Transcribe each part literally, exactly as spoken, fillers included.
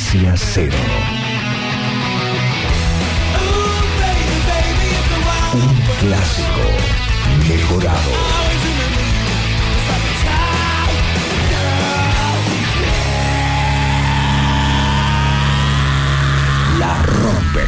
Frecuencia Cero. Un clásico mejorado. La rompe.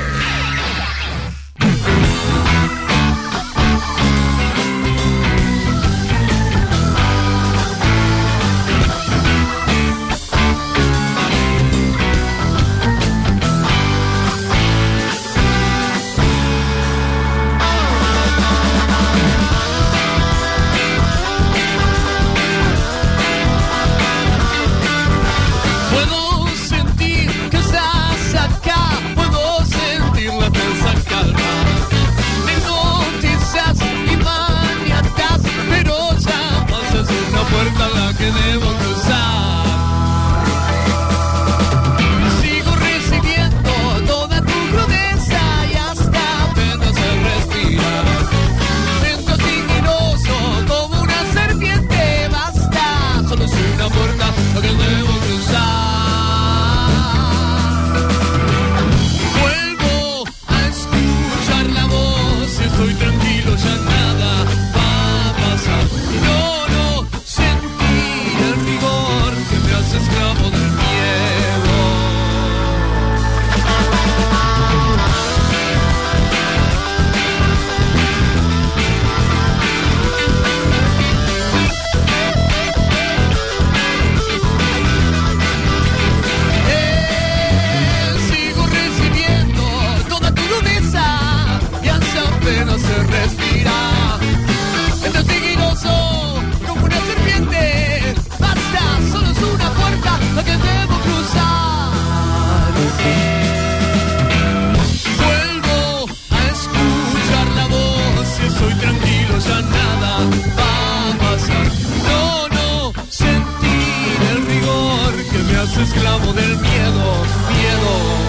Esclavo del miedo, miedo.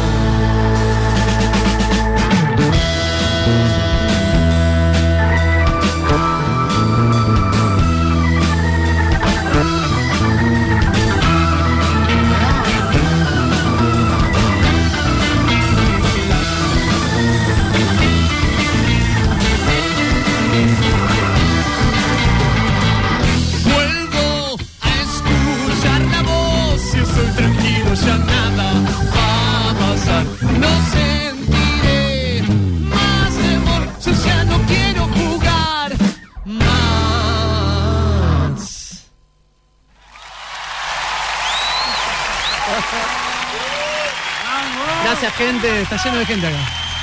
Ya nada va a pasar, no sentiré más temor, yo ya no quiero jugar más. Gracias, gente, está lleno de gente acá.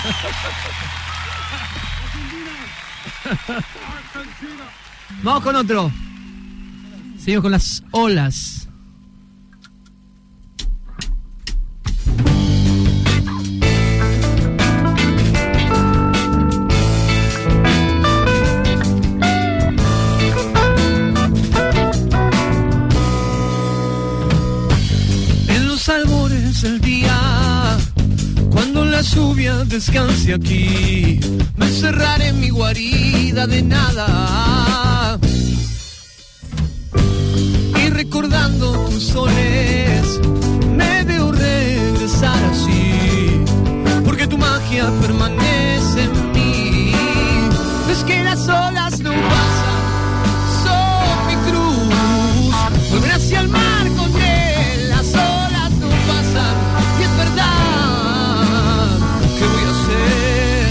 Vamos con otro. Seguimos con las olas. Albores del día, cuando la lluvia descanse aquí, me encerraré en mi guarida de nada y recordando tus soles me veo regresar así, porque tu magia permanece en mí. Es que las olas no pasan, son mi cruz, volver hacia el mar con él, las olas y es verdad, ¿qué voy a hacer?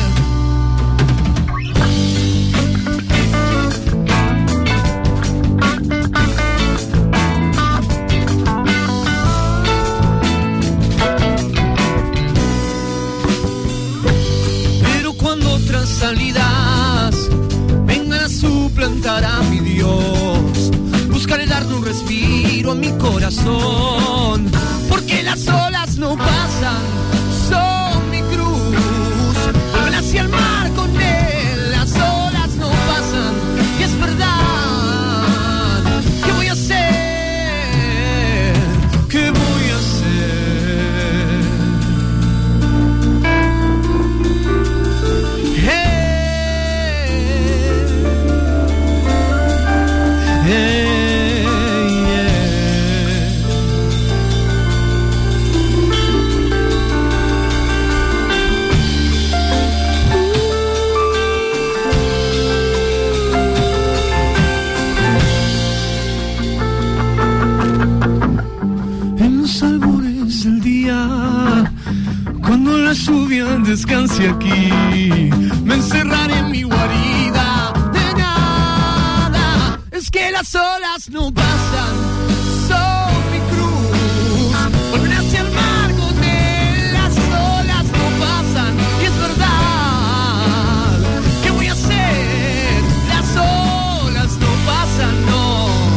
los albores del día, cuando la lluvia descanse aquí, me encerraré en mi guarida. De nada es que las olas no pasan, son mi cruz. Volveré hacia el mar con él, las olas no pasan. Y es verdad, ¿qué voy a hacer? Las olas no pasan, no.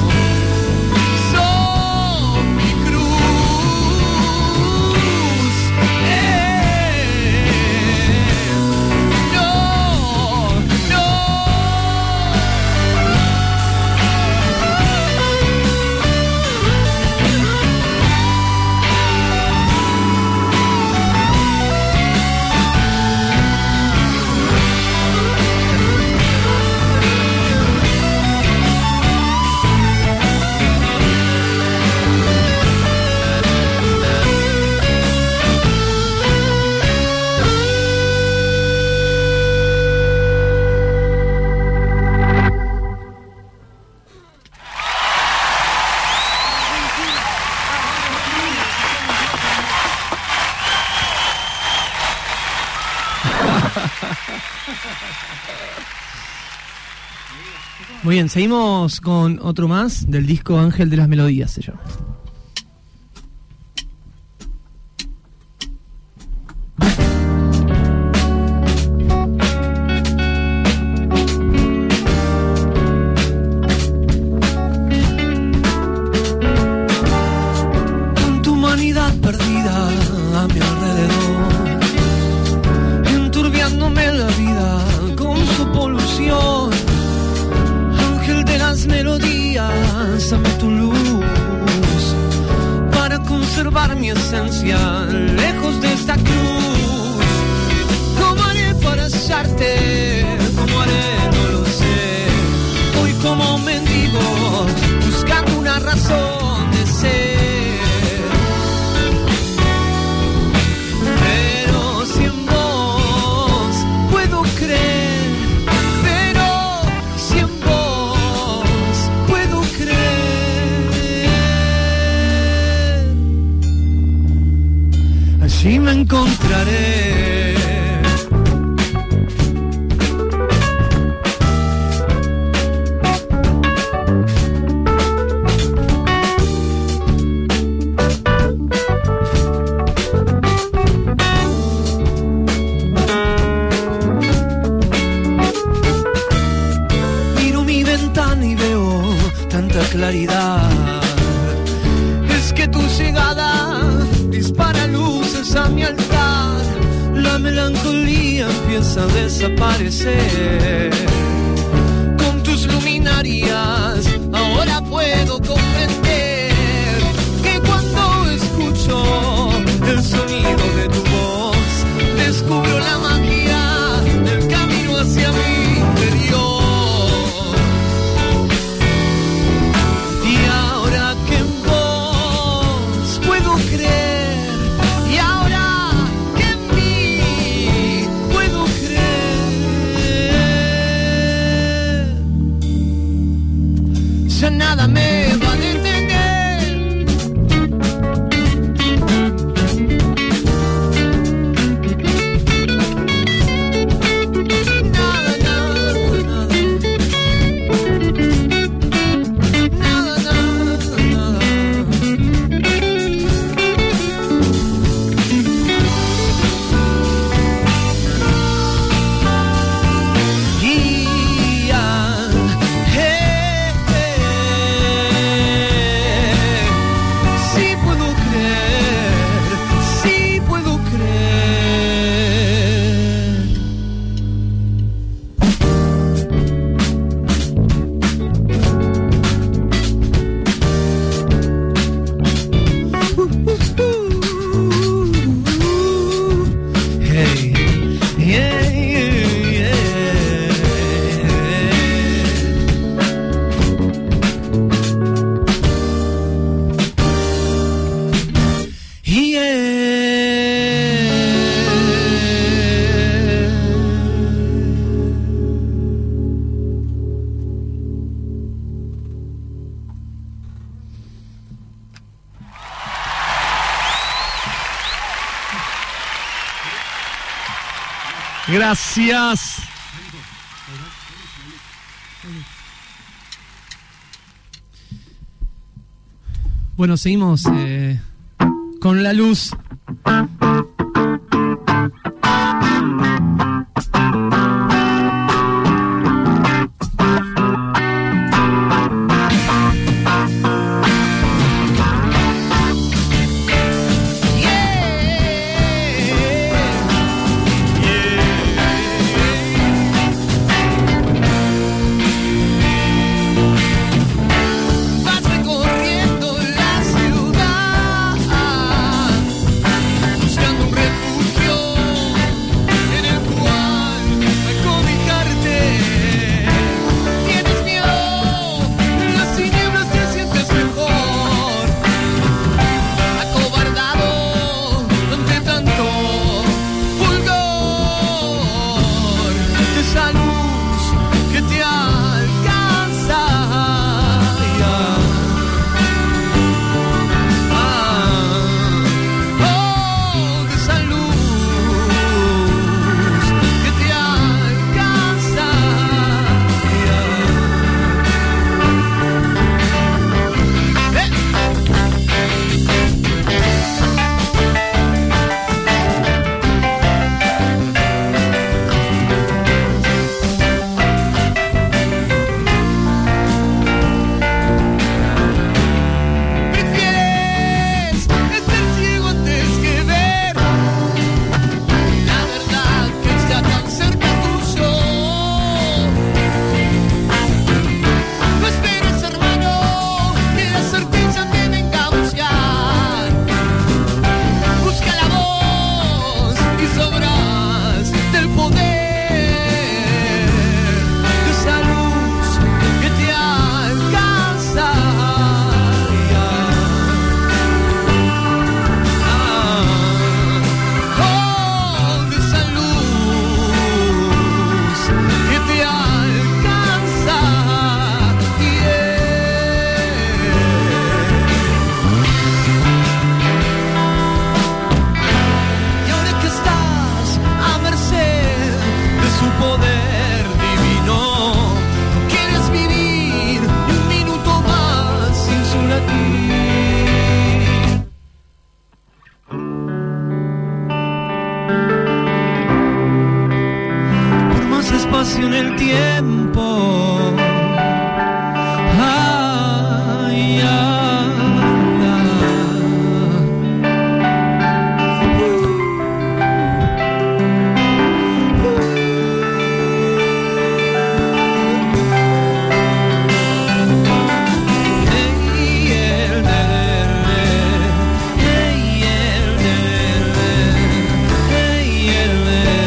Muy bien, seguimos con otro más del disco Ángel de las Melodías, se llama. Con tu humanidad perdida a mi alrededor, enturbiándome la vida con su polución. De las melodías, dame tu luz para conservar mi esencia lejos de esta cruz. ¿Cómo haré para hallarte? ¿Cómo haré? No lo sé. Hoy como mendigo buscando una razón de ser. Pero si en vos puedo creer, allí me encontraré. Miro mi ventana y veo tanta claridad. Es que tu llegada dispara luces a mi altar, la melancolía empieza a desaparecer. Con tus luminarias ahora puedo comprender que cuando escucho el sonido de tu voz, descubro la magia del camino hacia mi interior. Y ahora que en vos puedo creer, y ahora que en mí puedo creer, ya nada me va a detener. Nada, nada, nada. Nada, nada, nada. Guía, eh, eh. Sí puedo creer, sí puedo creer. Hey, yeah, yeah, Gracias. Bueno, seguimos eh, con la luz. En el tiempo. Ay, ay, ay. Hey, el de, hey, el de, hey, el de.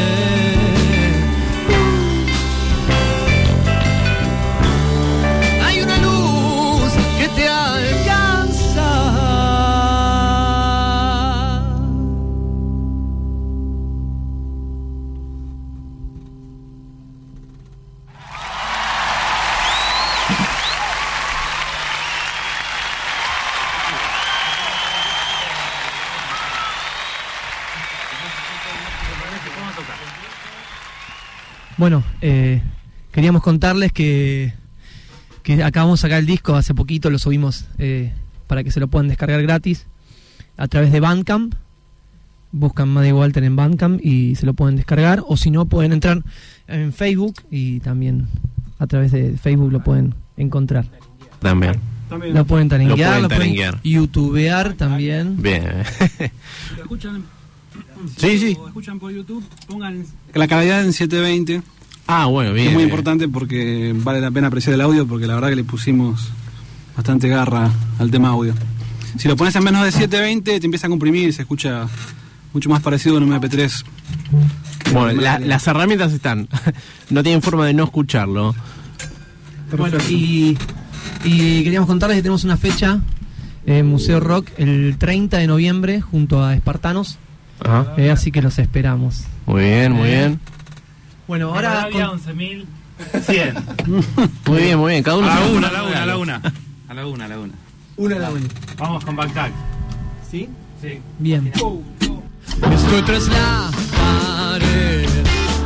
Bueno, eh, queríamos contarles que, que acabamos de sacar el disco hace poquito, lo subimos eh, para que se lo puedan descargar gratis a través de Bandcamp. Buscan Maddie Walter en Bandcamp y se lo pueden descargar, o si no pueden entrar en Facebook y también a través de Facebook lo pueden encontrar. También. También. Lo pueden taringuear, Lo lo pueden pueden taringuear. youtubear también. Bien. ¿Lo escuchan? Sí, sí. ¿Lo escuchan por YouTube? Pongan la calidad en setecientos veinte. Ah, bueno, bien. Es muy bien. importante porque vale la pena apreciar el audio, porque la verdad que le pusimos bastante garra al tema audio. Si lo pones en menos de setecientos veinte te empieza a comprimir y se escucha mucho más parecido a un eme pe tres. Bueno, la, las herramientas están. No tienen forma de no escucharlo. Bueno, y, y queríamos contarles que tenemos una fecha en Museo Rock el treinta de noviembre junto a Espartanos. Ajá. Eh, así que los esperamos. Muy bien, muy bien. Bueno, ahora había con- once mil cien. Muy bien, muy bien. Cada uno A la se- una, a la una, a la una. A la una, a la una. una a la una. Vamos con Backtack. ¿Sí? Sí. Bien. Estoy tras la pared,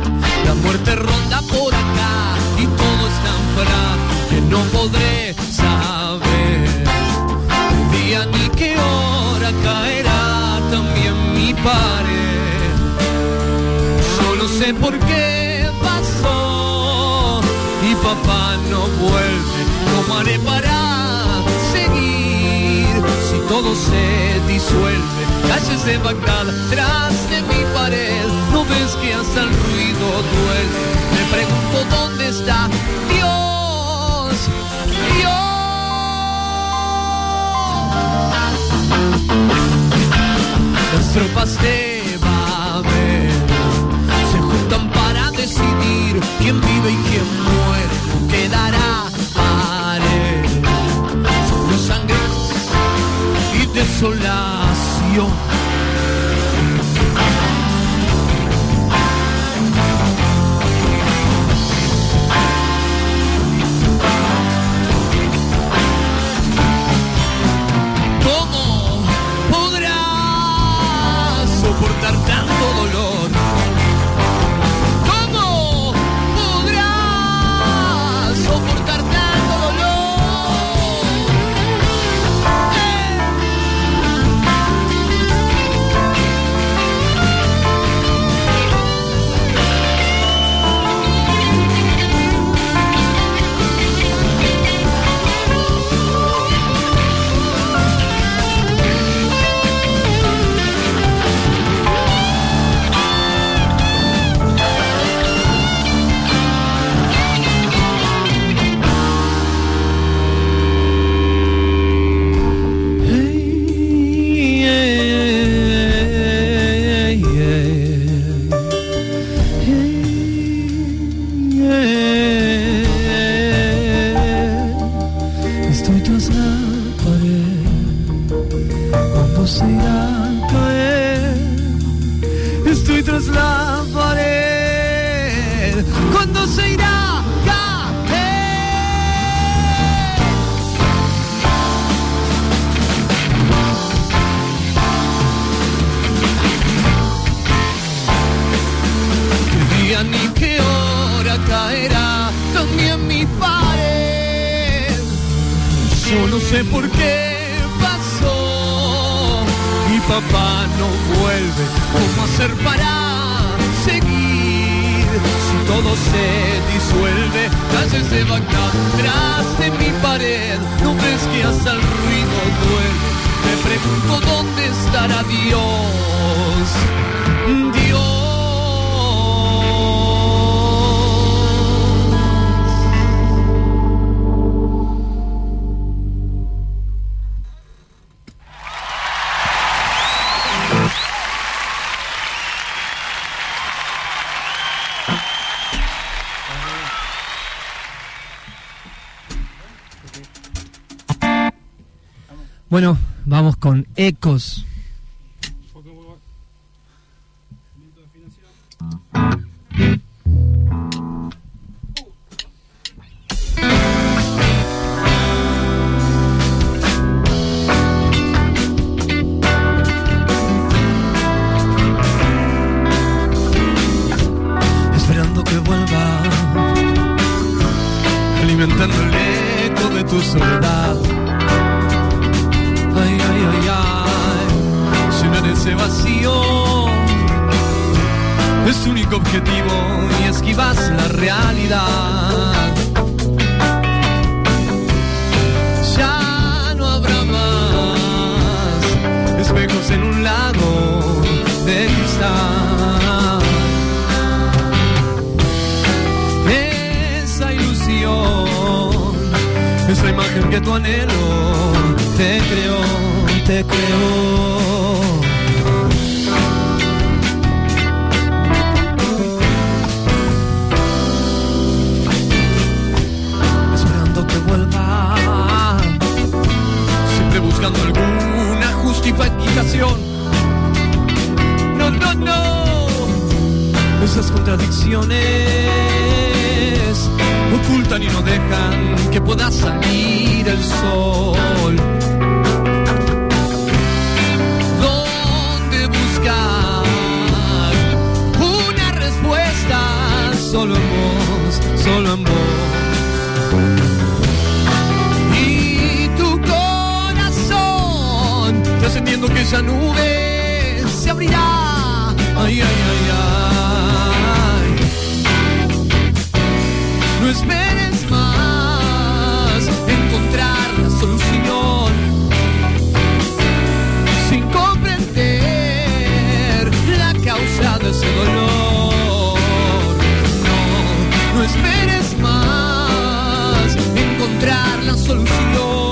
La muerte ronda por acá y todo es tan frágil que no podré saber qué día ni qué hora caerá también mi pared. Solo sé por qué pasó y papá no vuelve. ¿Cómo haré para seguir si todo se disuelve? Calles de Bagdad tras de mi pared. ¿No ves que hasta el ruido duele? Me pregunto dónde está Dios, Dios. Las tropas de Babel se juntan para decidir quién vive y quién muere. No quedará pared, solo sangre y desolación. Soportar tanto dolor. ¿Cómo podrás soportar tanto dolor? ¡Eh! Estoy tras la pared, cuando se irá a caer. Estoy tras la pared, cuando se irá a caer. ¿Qué día ni qué hora caerá también mi pared? Solo sé por qué pasó y papá no vuelve. ¿Cómo hacer para seguir si todo se disuelve? Calles de Bagdad tras de mi pared. ¿No ves que hasta el ruido duele? Me pregunto dónde estará Dios, Dios. Bueno, vamos con Ecos. Esperando que vuelva, alimentando el eco de tu soledad. Ay, ay, ay, ay, llenar ese vacío es tu único objetivo y esquivas la realidad. Ya no habrá más espejos en un lago de cristal. Esa ilusión es la imagen que tu anhelo te creó, te creó. Esperando que vuelva, siempre buscando alguna justificación. No, no, no. Esas contradicciones ocultan y no dejan que pueda salir el sol. ¿Dónde buscar una respuesta solo en vos. Y tu corazón, trascendiendo que esa nube se abrirá. Ay, ay, ay, ay. No esperes más encontrar la solución sin comprender la causa de ese dolor. No, no esperes más encontrar la solución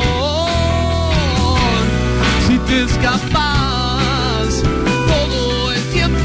si te escapas todo el tiempo.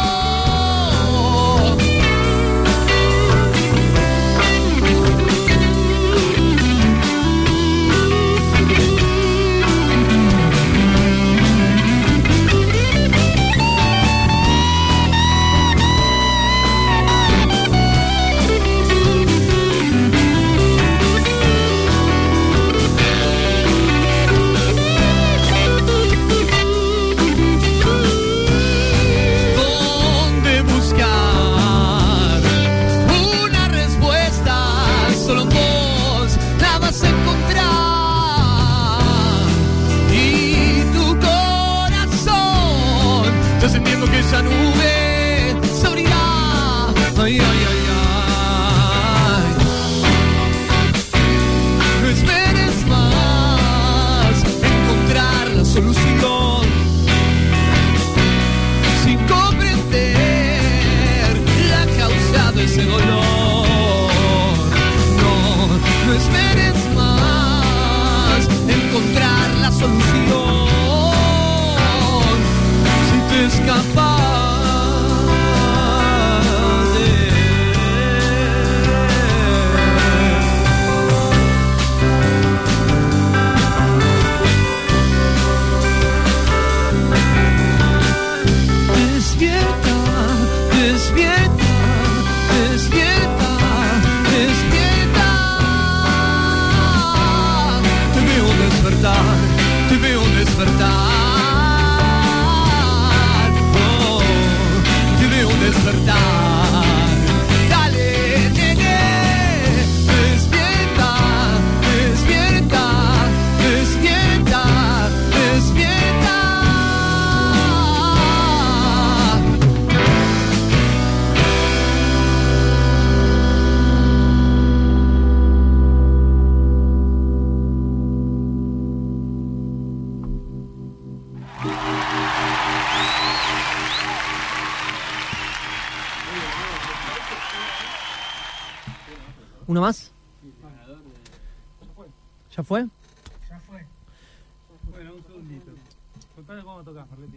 Entendiendo que esa nube se abrirá. Ay, ay, ay, ay. No esperes más encontrar la solución sin comprender la causa de ese dolor. No, no esperes más encontrar la solución. Escapar de despierta, despierta, despierta, despierta. Te veo despertar, te veo despertar. Despertar, dale, nene, despierta, despierta, despierta, despierta. ¿Uno más? ¿Ya fue? Ya fue. Bueno, un segundito. Contale cómo tocás, Marletti.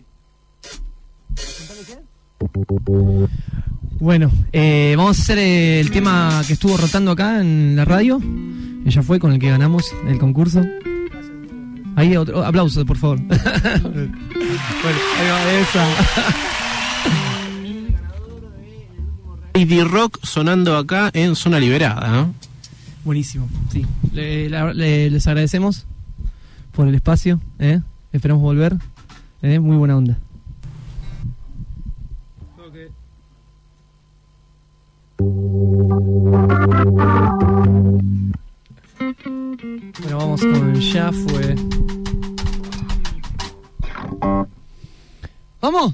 ¿Contale qué? Bueno, eh, vamos a hacer el tema que estuvo rotando acá en la radio. Ya fue, con el que ganamos el concurso. Ahí otro aplauso, por favor. Bueno, ahí va esa. Lady Rock sonando acá en Zona Liberada, ¿eh? Buenísimo, sí. Le, la, le, les agradecemos por el espacio, ¿eh? Esperamos volver. ¿eh? Muy buena onda. Okay. Bueno, vamos con Ya Fue. ¡Vamos!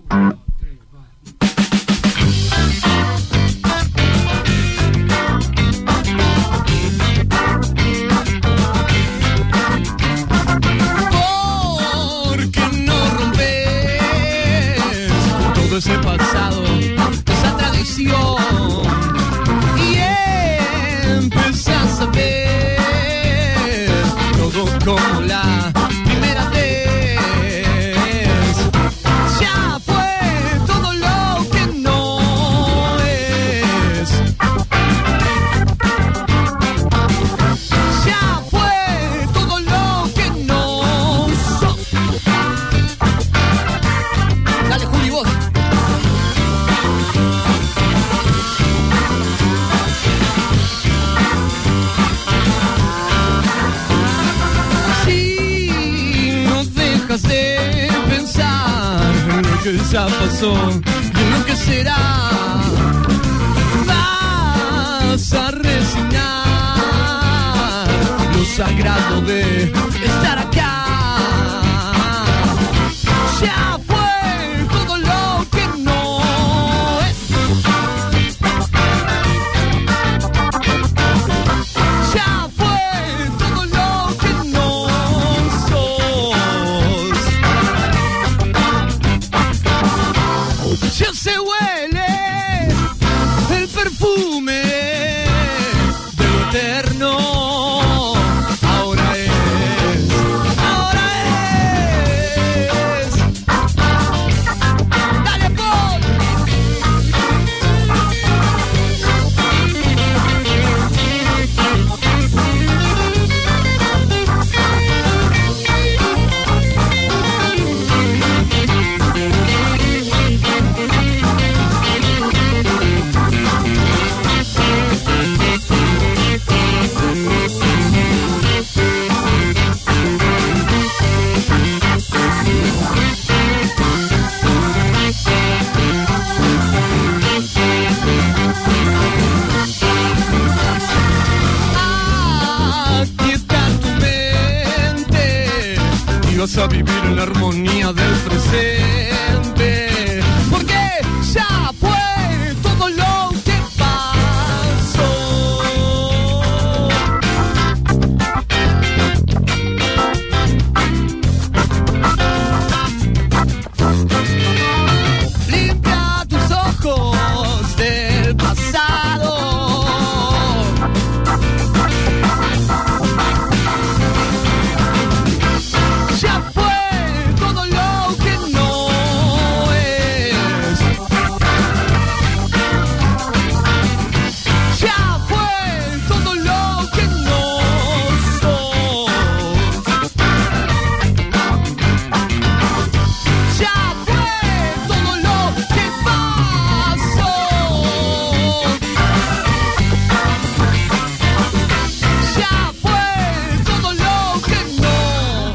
Ese pasado, esa tradición, y empezás a ver todo como la primera vez. Ya fue todo lo que no es. Ya fue todo lo que no sos. Dale, Juli, vos. De pensar en lo que ya pasó y en lo que será, vas a sagrado de estar acá. Ya fue todo lo que no es. Ya fue todo lo que no sos. Ya se huele el perfume de lo eterno. Ahora es, ahora es. Dale, Paul. Aquieta tu mente y vas a vivir en la armonía del presente, porque ya fue todo lo que pasó. Limpia tus ojos del pasado. Ya fue todo lo que no es. Ya fue todo lo que no sos. Ya fue todo lo que pasó. Ya fue todo lo que no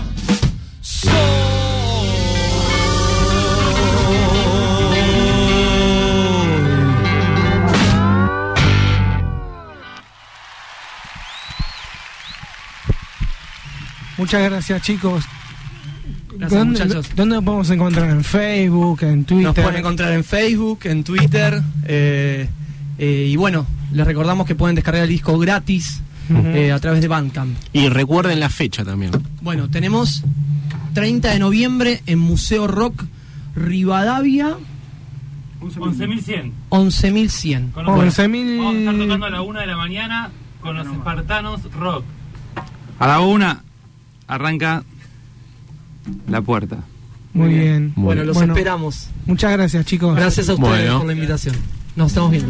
Muchas gracias, chicos. Gracias, ¿Dónde, muchachos. ¿Dónde nos podemos encontrar? ¿En Facebook? ¿En Twitter? Nos pueden encontrar en Facebook, en Twitter. eh, eh, y bueno, les recordamos que pueden descargar el disco gratis Ujú. eh, a través de Bandcamp. Y recuerden la fecha también. Bueno, tenemos treinta de noviembre en Museo Rock Rivadavia, once mil cien. once mil cien. Con los- once mil. Vamos a estar tocando a la una de la mañana con los espartanos rock. A la una arranca la puerta. Muy bien. Bueno, los Bueno, esperamos. Muchas gracias, chicos. Gracias a ustedes Bueno. por la invitación. Nos estamos viendo.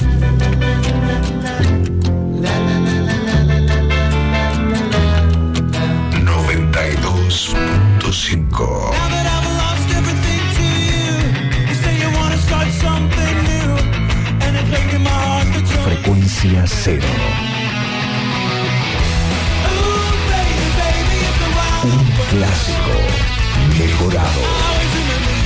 noventa y dos punto cinco. Frecuencia cero. Un clásico mejorado.